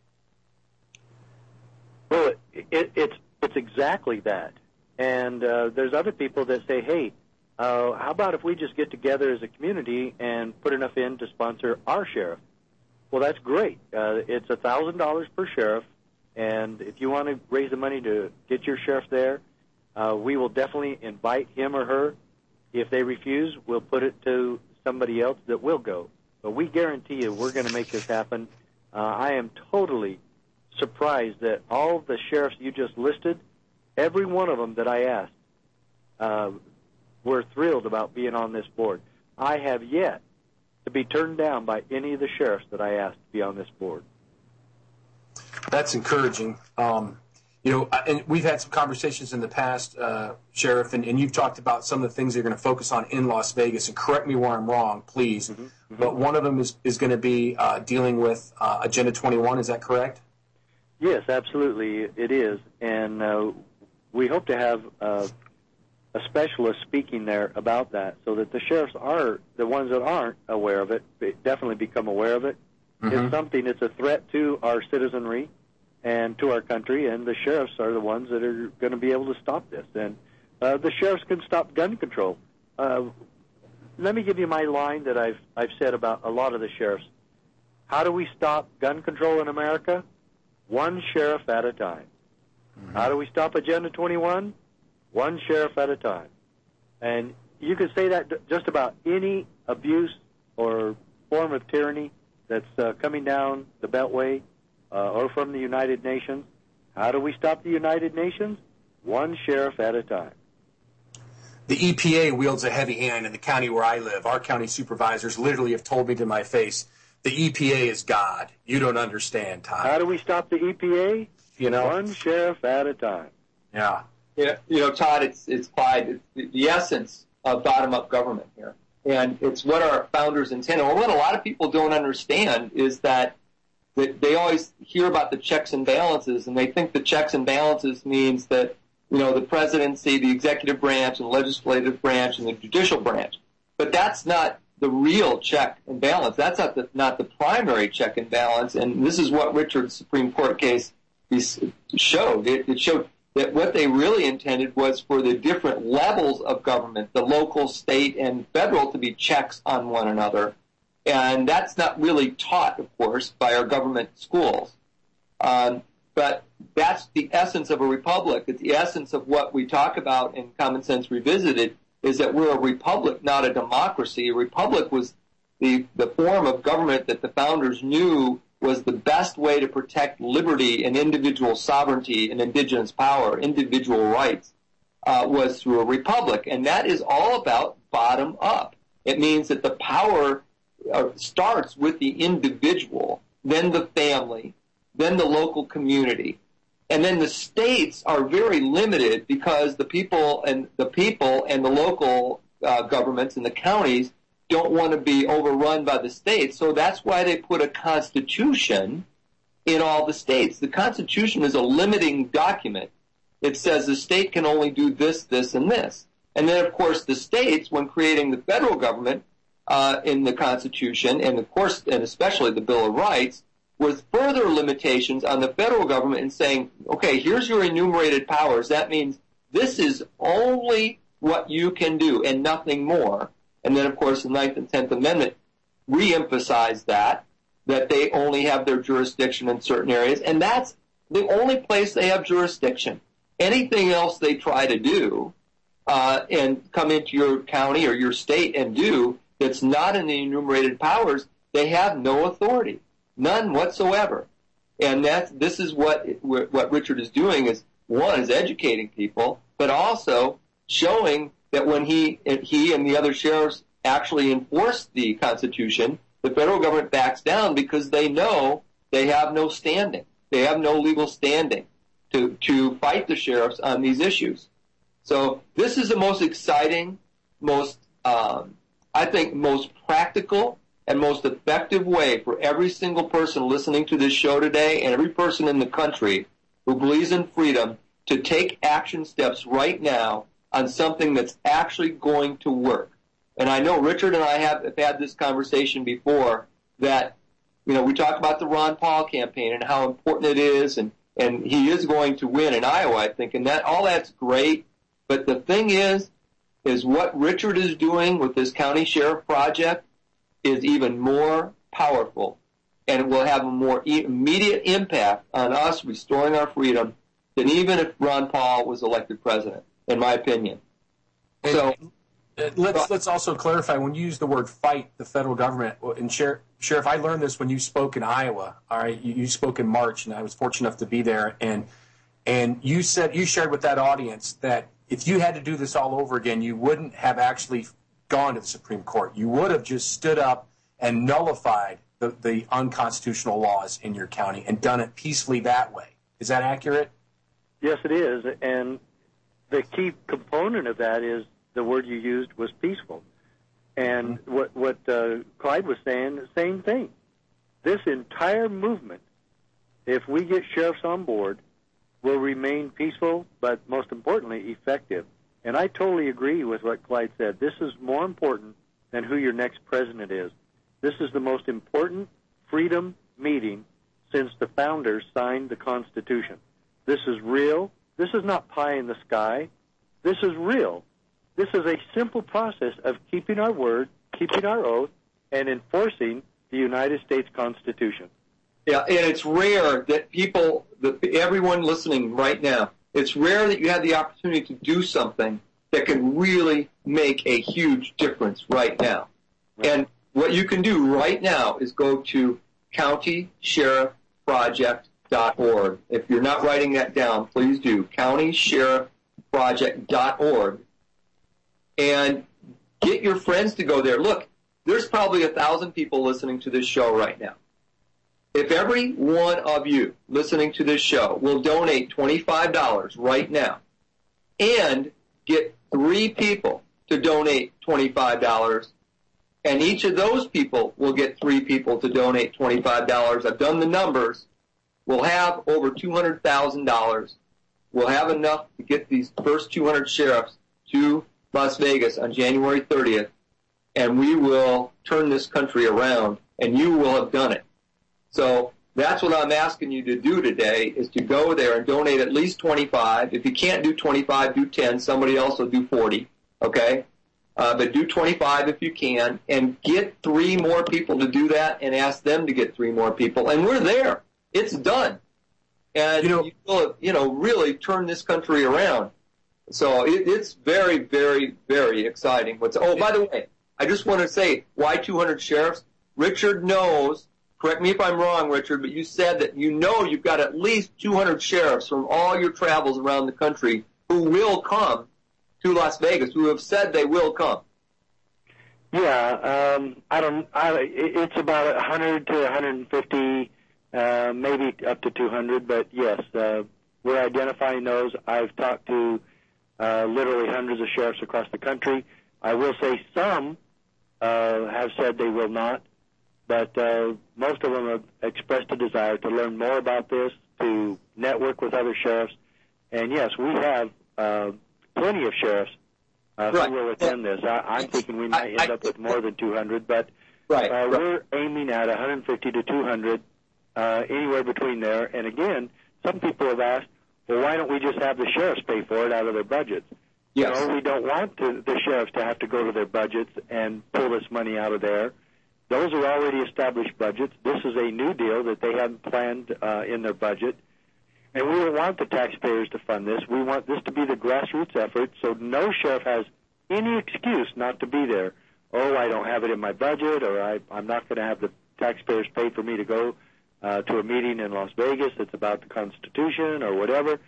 Well, it, it, it's it's exactly that. And uh, there's other people that say, hey, uh, how about if we just get together as a community and put enough in to sponsor our sheriff? Well, that's great. Uh, it's one thousand dollars per sheriff, and if you want to raise the money to get your sheriff there, uh, we will definitely invite him or her. If they refuse, we'll put it to somebody else that will go. But we guarantee you we're going to make this happen. Uh, I am totally surprised that all the sheriffs you just listed, every one of them that I asked, uh, were thrilled about being on this board. I have yet to be turned down by any of the sheriffs that I asked to be on this board. That's encouraging. Um, you know, and we've had some conversations in the past, uh, Sheriff, and, and you've talked about some of the things you're going to focus on in Las Vegas. And correct me where I'm wrong, please. Mm-hmm. Mm-hmm. But one of them is, is going to be uh, dealing with uh, Agenda twenty-one. Is that correct? Yes, absolutely, it is. And uh, we hope to have uh, a specialist speaking there about that, so that the sheriffs are, the ones that aren't aware of it, definitely become aware of it. Mm-hmm. It's something, it's a threat to our citizenry and to our country, and the sheriffs are the ones that are going to be able to stop this. And uh, the sheriffs can stop gun control. Uh, let me give you my line that I've I've said about a lot of the sheriffs. How do we stop gun control in America? One sheriff at a time. Mm-hmm. How do we stop Agenda twenty-one? One sheriff at a time. And you can say that just about any abuse or form of tyranny that's uh, coming down the Beltway uh, or from the United Nations. How do we stop the United Nations? One sheriff at a time. The E P A wields a heavy hand in the county where I live. Our county supervisors literally have told me to my face, the E P A is God. You don't understand, Todd. How do we stop the E P A? You know, one sheriff at a time. Yeah. Yeah, you know, Todd, it's it's Clyde. It's the, the essence of bottom-up government here, and it's what our founders intended. Or what a lot of people don't understand is that that they always hear about the checks and balances, and they think the checks and balances means that, you know, the presidency, the executive branch, and the legislative branch, and the judicial branch. But that's not the real check and balance. That's not the not the primary check and balance. And this is what Richard's Supreme Court case showed. It, it showed that what they really intended was for the different levels of government, the local, state, and federal, to be checks on one another. And that's not really taught, of course, by our government schools. Um, but that's the essence of a republic. It's the essence of what we talk about in Common Sense Revisited, is that we're a republic, not a democracy. A republic was the, the form of government that the founders knew was the best way to protect liberty and individual sovereignty and indigenous power, individual rights. uh, was through a republic, and that is all about bottom up. It means that the power uh, starts with the individual, then the family, then the local community. And then the states are very limited because the people and the people and the local uh, governments and the counties don't want to be overrun by the states. So that's why they put a constitution in all the states. The Constitution is a limiting document. It says the state can only do this, this, and this. And then, of course, the states, when creating the federal government uh, in the Constitution, and of course, and especially the Bill of Rights, with further limitations on the federal government and saying, okay, here's your enumerated powers. That means this is only what you can do and nothing more. And then, of course, the Ninth and Tenth Amendment reemphasize that, that they only have their jurisdiction in certain areas. And that's the only place they have jurisdiction. Anything else they try to do uh, and come into your county or your state and do that's not in the enumerated powers, they have no authority. None whatsoever. And that's, this is what, what Richard is doing is, one, is educating people, but also showing that when he, he and the other sheriffs actually enforce the Constitution, the federal government backs down because they know they have no standing. They have no legal standing to, to fight the sheriffs on these issues. So this is the most exciting, most, um, I think, most practical and most effective way for every single person listening to this show today and every person in the country who believes in freedom to take action steps right now on something that's actually going to work. And I know Richard and I have, have had this conversation before that, you know, we talk about the Ron Paul campaign and how important it is, and, and he is going to win in Iowa, I think, and that all that's great. But the thing is, is what Richard is doing with this county sheriff project is even more powerful, and it will have a more immediate impact on us restoring our freedom than even if Ron Paul was elected president, in my opinion. And so let's let's also clarify, when you use the word fight the federal government, and Sheriff, Sheriff, I learned this when you spoke in Iowa. All right, you, you spoke in March, and I was fortunate enough to be there, and and you said you shared with that audience that if you had to do this all over again, you wouldn't have actually gone to the Supreme Court. You would have just stood up and nullified the, the unconstitutional laws in your county and done it peacefully that way. Is that accurate? Yes, it is. And the key component of that is the word you used was peaceful. And mm-hmm. what, what uh, Clyde was saying, the same thing. This entire movement, if we get sheriffs on board, will remain peaceful, but most importantly, effective. And I totally agree with what Clyde said. This is more important than who your next president is. This is the most important freedom meeting since the founders signed the Constitution. This is real. This is not pie in the sky. This is real. This is a simple process of keeping our word, keeping our oath, and enforcing the United States Constitution. Yeah, and it's rare that people, that everyone listening right now, it's rare that you have the opportunity to do something that can really make a huge difference right now. Right. And what you can do right now is go to county sheriff project dot org. If you're not writing that down, please do, county sheriff project dot org, and get your friends to go there. Look, there's probably a thousand people listening to this show right now. If every one of you listening to this show will donate twenty-five dollars right now and get three people to donate twenty-five dollars, and each of those people will get three people to donate twenty-five dollars, I've done the numbers, we'll have over two hundred thousand dollars. We'll have enough to get these first two hundred sheriffs to Las Vegas on January thirtieth, and we will turn this country around, and you will have done it. So that's what I'm asking you to do today, is to go there and donate at least twenty-five. If you can't do twenty-five, do ten. Somebody else will do forty, okay? Uh, but do twenty-five if you can, and get three more people to do that, and ask them to get three more people. And we're there. It's done. And you know, you will, you know, really turn this country around. So it, it's very, very, very exciting. What's, oh, by the way, I just want to say, why two hundred sheriffs? Richard knows, correct me if I'm wrong, Richard, but you said that you know you've got at least two hundred sheriffs from all your travels around the country who will come to Las Vegas who have said they will come. Yeah, um, I don't. I, it's about one hundred to one hundred fifty, uh, maybe up to two hundred. But yes, uh, we're identifying those. I've talked to uh, literally hundreds of sheriffs across the country. I will say some uh, have said they will not, but uh, most of them have expressed a desire to learn more about this, to network with other sheriffs. And yes, we have uh, plenty of sheriffs Uh, right. who will attend this. I, I'm thinking we might end I, up with more than two hundred, but right, uh, right. we're aiming at one hundred fifty to two hundred, uh, anywhere between there. And again, some people have asked, well, why don't we just have the sheriffs pay for it out of their budgets? Yes. You know, we don't want to, the sheriffs to have to go to their budgets and pull this money out of there. Those are already established budgets. This is a new deal that they haven't planned uh, in their budget. And we don't want the taxpayers to fund this. We want this to be the grassroots effort, so no sheriff has any excuse not to be there. Oh, I don't have it in my budget, or I, I'm not going to have the taxpayers pay for me to go uh, to a meeting in Las Vegas that's about the Constitution or whatever.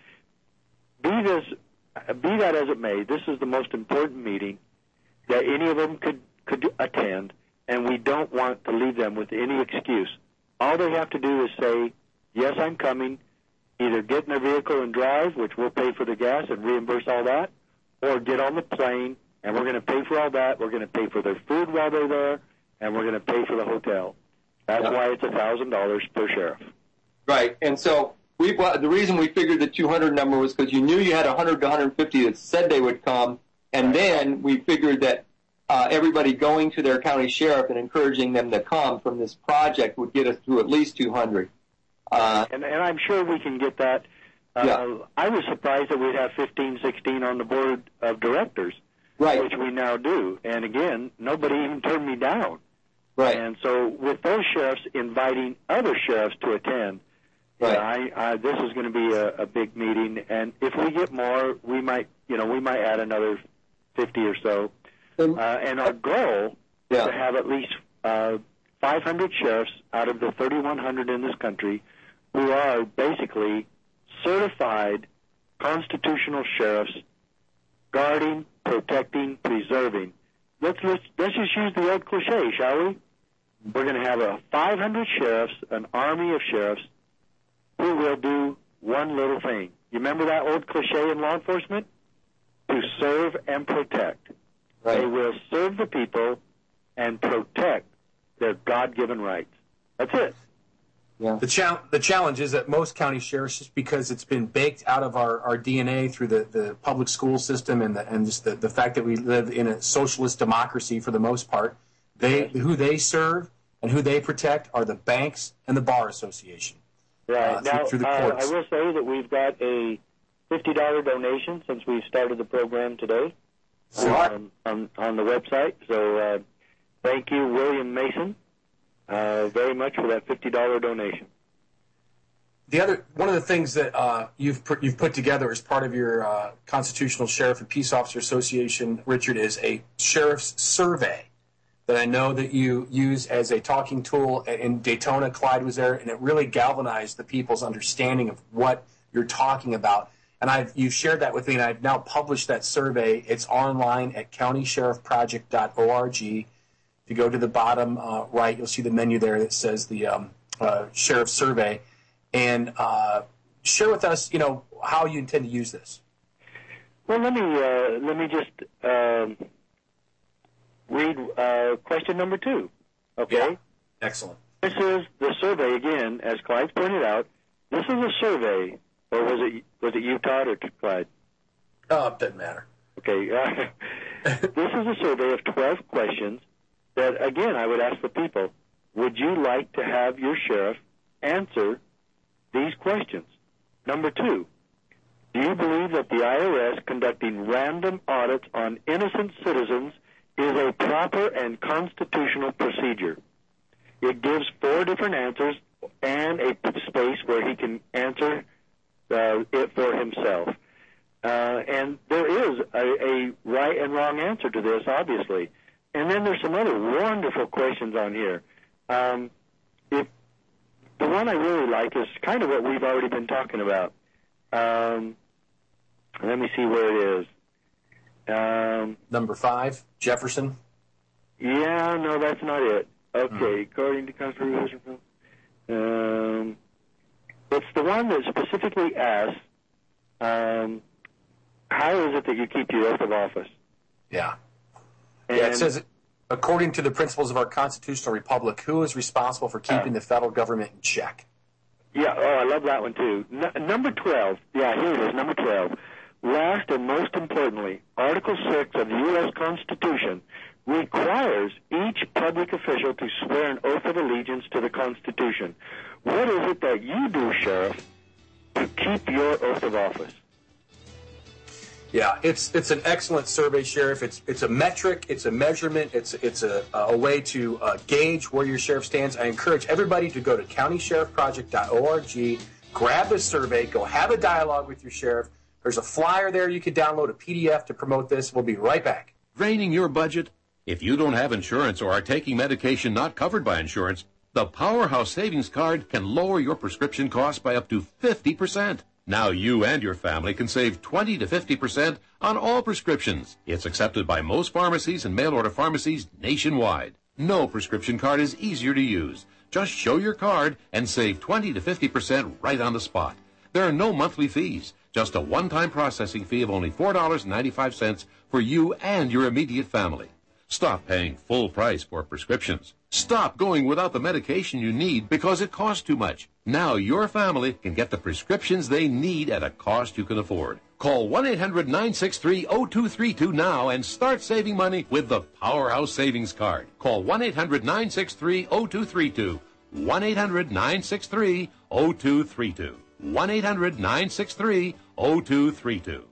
Be this, be that as it may, this is the most important meeting that any of them could, could attend, and we don't want to leave them with any excuse. All they have to do is say, yes, I'm coming, either get in their vehicle and drive, which we'll pay for the gas and reimburse all that, or get on the plane, and we're going to pay for all that. We're going to pay for their food while they're there, and we're going to pay for the hotel. That's yeah. why it's one thousand dollars per sheriff. Right, and so we the reason we figured the two hundred number was because you knew you had one hundred to one hundred fifty that said they would come, and then we figured that uh, everybody going to their county sheriff and encouraging them to come from this project would get us to at least two hundred. Uh, and, and I'm sure we can get that. Uh, yeah. I was surprised that we'd have fifteen, sixteen on the board of directors, right. which we now do. And again, nobody even turned me down. Right. And so with those sheriffs inviting other sheriffs to attend, right. yeah, I, I, this is going to be a, a big meeting. And if we get more, we might, you know, we might add another fifty or so. Uh, and our goal yeah. is to have at least uh, five hundred sheriffs out of the thirty-one hundred in this country who are basically certified constitutional sheriffs guarding, protecting, preserving. Let's, let's, let's just use the old cliche, shall we? We're going to have a five hundred sheriffs, an army of sheriffs, who will do one little thing. You remember that old cliche in law enforcement? To serve and protect. Right. They will serve the people and protect their God-given rights. That's it. Yeah. The, chal- the challenge is that most county sheriffs, just because it's been baked out of our, our D N A through the, the public school system and the, and just the, the fact that we live in a socialist democracy for the most part, they right. who they serve and who they protect are the banks and the Bar Association. Right. Uh, now, through, through the uh, courts. I will say that we've got a fifty dollars donation since we started the program today um, on, on the website. So uh, thank you, William Mason. Uh, very much for that fifty dollars donation. The other one of the things that uh, you've put, you've put together as part of your uh, Constitutional Sheriff and Peace Officer Association, Richard, is a sheriff's survey that I know that you use as a talking tool in Daytona. Clyde was there, and it really galvanized the people's understanding of what you're talking about. And I've you've shared that with me, and I've now published that survey. It's online at county sheriff project dot org. If you go to the bottom uh, right, you'll see the menu there that says the um, uh, Sheriff Survey. And uh, share with us, you know, how you intend to use this. Well, let me uh, let me just um, read uh, question number two. Okay. Yeah. Excellent. This is the survey again, as Clyde pointed out. This is a survey, or was it was it you, Todd, or Clyde? Oh, it doesn't matter. Okay. Uh, this is a survey of twelve questions that, again, I would ask the people, would you like to have your sheriff answer these questions? Number two, do you believe that the I R S conducting random audits on innocent citizens is a proper and constitutional procedure? It gives four different answers and a space where he can answer uh, it for himself. Uh, and there is a, a right and wrong answer to this, obviously. And then there's some other wonderful questions on here. Um, if the one I really like is kind of what we've already been talking about. Um, let me see where it is. Um, Number five, Jefferson. Yeah, no, that's not it. Okay, mm. according to Constitution, um, it's the one that specifically asks, um, how is it that you keep your oath of office? Yeah. And yeah, it says, according to the principles of our constitutional republic, who is responsible for keeping uh, the federal government in check? Yeah, oh, I love that one, too. N- number twelve, yeah, here it is, number twelve. Last and most importantly, Article six of the U S Constitution requires each public official to swear an oath of allegiance to the Constitution. What is it that you do, Sheriff, to keep your oath of office? Yeah, it's it's an excellent survey, Sheriff. It's it's a metric, it's a measurement, it's it's a a way to uh, gauge where your sheriff stands. I encourage everybody to go to county sheriff project dot org, grab the survey, go have a dialogue with your sheriff. There's a flyer there you can download, a P D F to promote this. We'll be right back. Draining your budget? If you don't have insurance or are taking medication not covered by insurance, the Powerhouse Savings Card can lower your prescription costs by up to fifty percent. Now you and your family can save twenty to fifty percent on all prescriptions. It's accepted by most pharmacies and mail-order pharmacies nationwide. No prescription card is easier to use. Just show your card and save twenty to fifty percent right on the spot. There are no monthly fees, just a one-time processing fee of only four dollars and ninety-five cents for you and your immediate family. Stop paying full price for prescriptions. Stop going without the medication you need because it costs too much. Now your family can get the prescriptions they need at a cost you can afford. Call one eight hundred nine six three oh two three two now and start saving money with the Powerhouse Savings Card. Call one eight hundred nine six three oh two three two. one eight hundred nine six three oh two three two. one eight hundred nine six three oh two three two.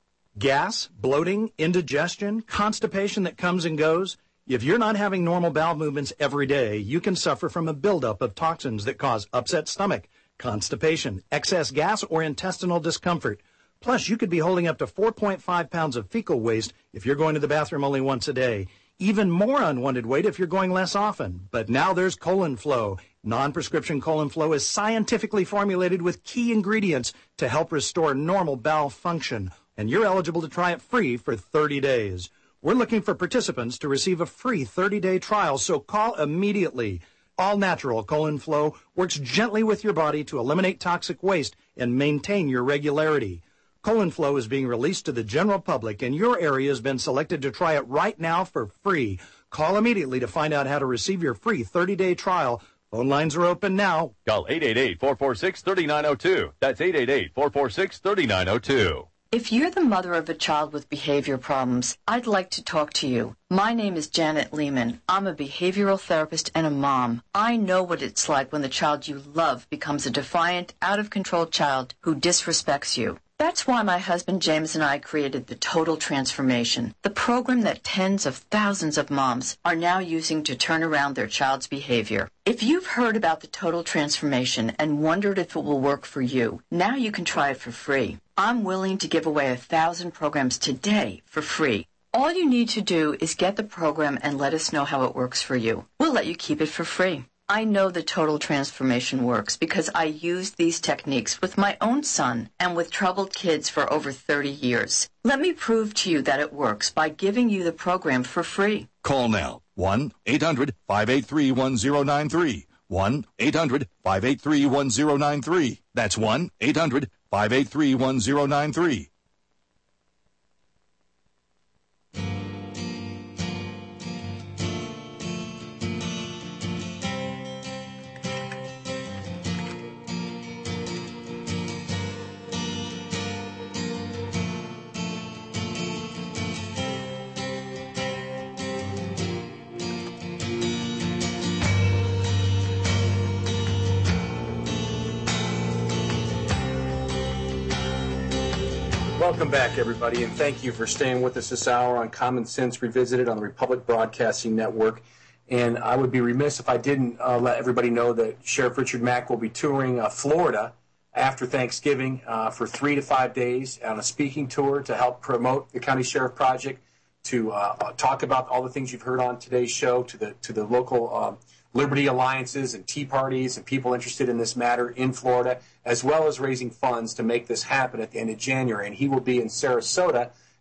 Gas, bloating, indigestion, constipation that comes and goes. If you're not having normal bowel movements every day, you can suffer from a buildup of toxins that cause upset stomach, constipation, excess gas, or intestinal discomfort. Plus, you could be holding up to four point five pounds of fecal waste if you're going to the bathroom only once a day. Even more unwanted weight if you're going less often. But now there's Colon Flow. Non-prescription Colon Flow is scientifically formulated with key ingredients to help restore normal bowel function. And you're eligible to try it free for thirty days. We're looking for participants to receive a free thirty-day trial, so call immediately. All natural Colon Flow works gently with your body to eliminate toxic waste and maintain your regularity. Colon Flow is being released to the general public, and your area has been selected to try it right now for free. Call immediately to find out how to receive your free thirty-day trial. Phone lines are open now. Call eight eight eight, four four six, three nine zero two. That's eight eight eight, four four six, three nine zero two. If you're the mother of a child with behavior problems, I'd like to talk to you. My name is Janet Lehman. I'm a behavioral therapist and a mom. I know what it's like when the child you love becomes a defiant, out-of-control child who disrespects you. That's why my husband James and I created the Total Transformation, the program that tens of thousands of moms are now using to turn around their child's behavior. If you've heard about the Total Transformation and wondered if it will work for you, now you can try it for free. I'm willing to give away a thousand programs today for free. All you need to do is get the program and let us know how it works for you. We'll let you keep it for free. I know the Total Transformation works because I used these techniques with my own son and with troubled kids for over thirty years. Let me prove to you that it works by giving you the program for free. Call now. one eight hundred five eight three one zero nine three. one eight hundred five eight three one zero nine three. That's one eight hundred five eight three one zero nine three. Welcome back, everybody, and thank you for staying with us this hour on Common Sense Revisited on the Republic Broadcasting Network. And I would be remiss if I didn't uh, let everybody know that Sheriff Richard Mack will be touring uh, Florida after Thanksgiving uh, for three to five days on a speaking tour to help promote the County Sheriff Project, to uh, talk about all the things you've heard on today's show, to the to the local um, Liberty Alliances and Tea Parties and people interested in this matter in Florida, as well as raising funds to make this happen at the end of January. And he will be in Sarasota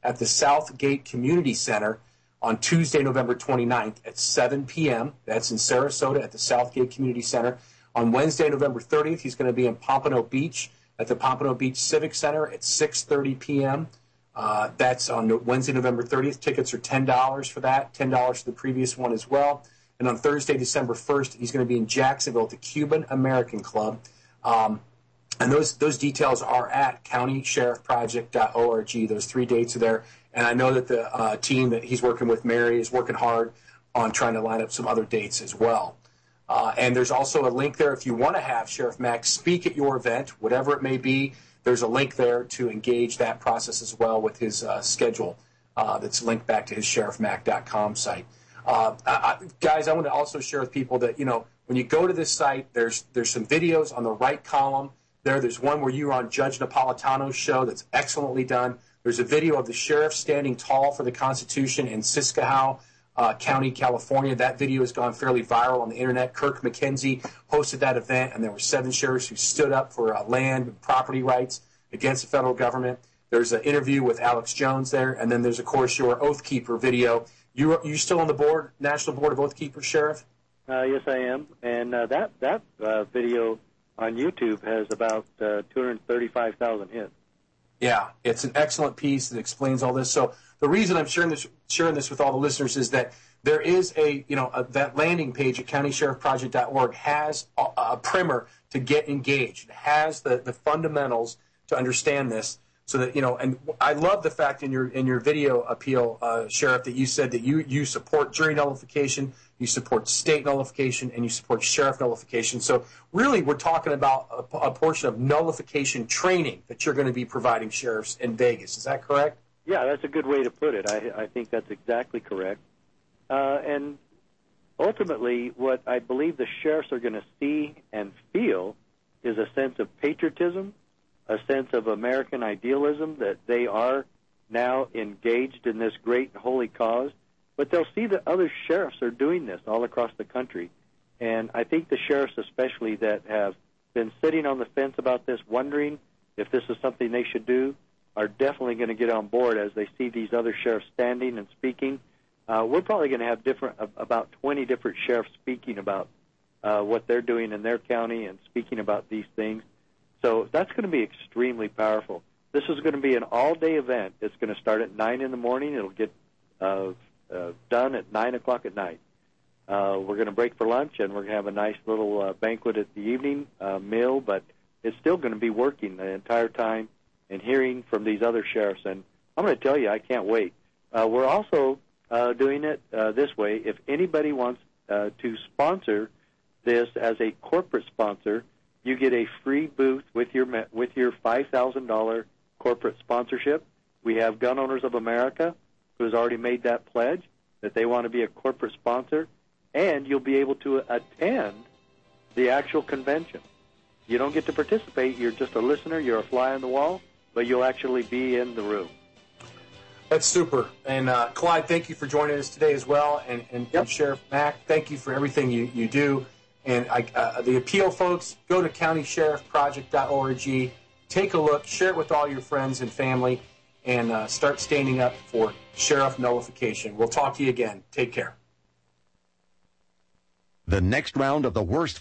at the Southgate Community Center on Tuesday, November twenty-ninth at seven p.m. That's in Sarasota at the Southgate Community Center. On Wednesday, November thirtieth, he's going to be in Pompano Beach at the Pompano Beach Civic Center at six thirty p.m. Uh, that's on Wednesday, November thirtieth. Tickets are ten dollars for that, ten dollars for the previous one as well. And on Thursday, December first, he's going to be in Jacksonville at the Cuban American Club. Um, and those those details are at county sheriff project dot org. Those three dates are there. And I know that the uh, team that he's working with, Mary, is working hard on trying to line up some other dates as well. Uh, and there's also a link there if you want to have Sheriff Mack speak at your event, whatever it may be. There's a link there to engage that process as well with his uh, schedule uh, that's linked back to his sheriff mack dot com site. Uh, I, guys, I want to also share with people that, you know, when you go to this site, there's there's some videos on the right column there. There's one where you're on Judge Napolitano's show that's excellently done. There's a video of the sheriff standing tall for the Constitution in Siskiyou Uh, County, California. That video has gone fairly viral on the internet. Kirk McKenzie hosted that event, and there were seven sheriffs who stood up for uh, land and property rights against the federal government. There's an interview with Alex Jones there, and then there's, of course, your Oath Keeper video. You you still on the board, National Board of Oath Keepers, Sheriff? Uh, yes, I am. And uh, that, that uh, video on YouTube has about uh, two hundred thirty-five thousand hits. Yeah, it's an excellent piece that explains all this. So the reason I'm sharing this, sharing this with all the listeners is that there is a, you know, a, that landing page at county sheriff project dot org has a, a primer to get engaged. It has the, the fundamentals to understand this so that, you know, and I love the fact in your in your video appeal, uh, Sheriff, that you said that you, you support jury nullification, you support state nullification, and you support sheriff nullification. So really we're talking about a, a portion of nullification training that you're going to be providing sheriffs in Vegas. Is that correct? Yeah, that's a good way to put it. I, I think that's exactly correct. Uh, and ultimately, what I believe the sheriffs are going to see and feel is a sense of patriotism, a sense of American idealism, that they are now engaged in this great holy cause. But they'll see that other sheriffs are doing this all across the country. And I think the sheriffs especially that have been sitting on the fence about this, wondering if this is something they should do, are definitely going to get on board as they see these other sheriffs standing and speaking. Uh, we're probably going to have different about twenty different sheriffs speaking about uh, what they're doing in their county and speaking about these things. So that's going to be extremely powerful. This is going to be an all-day event. It's going to start at nine in the morning. It'll get uh, uh, done at nine o'clock at night. Uh, we're going to break for lunch, and we're going to have a nice little uh, banquet at the evening uh, meal, but it's still going to be working the entire time and hearing from these other sheriffs. And I'm going to tell you, I can't wait. Uh, we're also uh, doing it uh, this way. If anybody wants uh, to sponsor this as a corporate sponsor, you get a free booth with your with your five thousand dollars corporate sponsorship. We have Gun Owners of America, who has already made that pledge that they want to be a corporate sponsor, and you'll be able to attend the actual convention. You don't get to participate. You're just a listener. You're a fly on the wall, but you'll actually be in the room. That's super. And uh, Clyde, thank you for joining us today as well. And, and, yep. and Sheriff Mack, thank you for everything you, you do. And I, uh, the appeal, folks, go to county sheriff project dot org. Take a look. Share it with all your friends and family. And uh, start standing up for sheriff nullification. We'll talk to you again. Take care. The next round of the worst